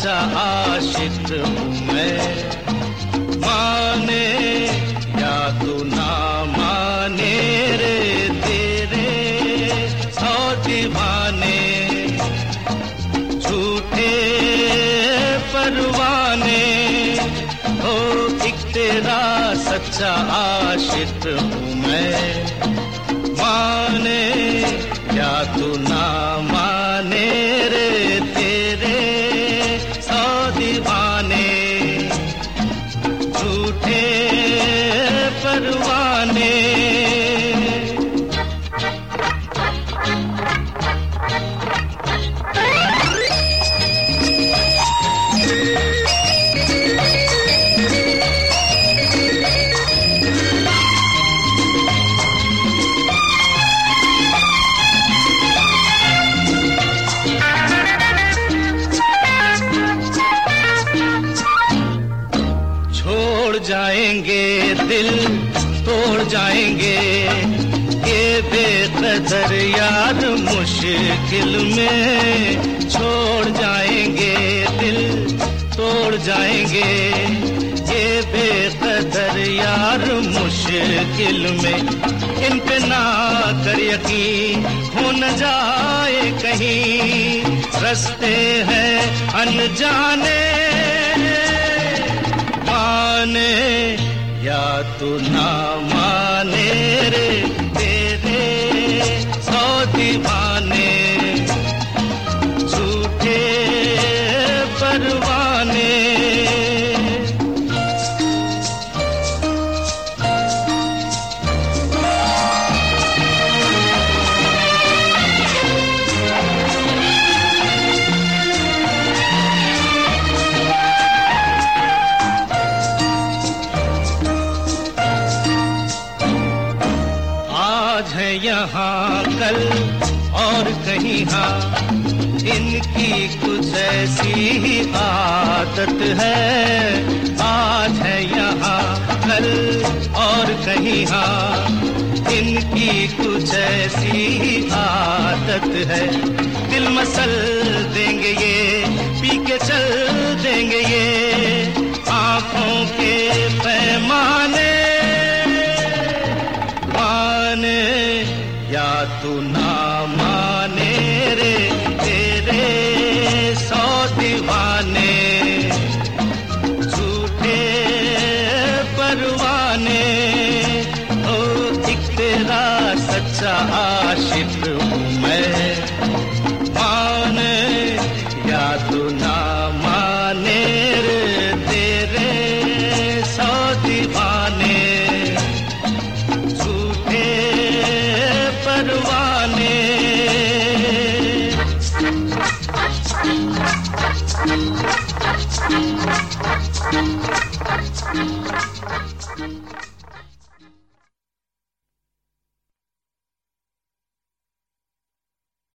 सच्चा आशिक हूँ मैं। माने या तू ना माने रे तेरे सौ दीवाने, झूठे परवाने हो, एक तेरा सच्चा आशिक हूँ मैं। माने या तू ना माने रे तेरे सौ दीवाने, झूठे परवाने। छोड़ जाएंगे दिल तोड़ जाएंगे, ये बेकदर यार मुश्किल में। छोड़ जाएंगे दिल तोड़ जाएंगे, ये बेकदर यार मुश्किल में। इन पे ना कर यकीन, हो न जाए कहीं रास्ते हैं अनजाने। माने या तू ना माने रे तेरे सौ दीवाने, झूठे परवाने। आज है यहाँ कल और कहीं हाँ, इनकी कुछ ऐसी ही आदत है। आज है यहाँ कल और कहीं हाँ, इनकी कुछ ऐसी ही आदत है। दिल मसल देंगे ये, पी के चल देंगे ये आंखों के पैमाने। माने या तू ना माने रे तेरे सौ दीवाने, झूठे परवाने हो, एक तेरा सच्चा आशिक हूँ मैं। माने या तू ना माने रे तेरे सौ दीवाने, परवाने। Thank you.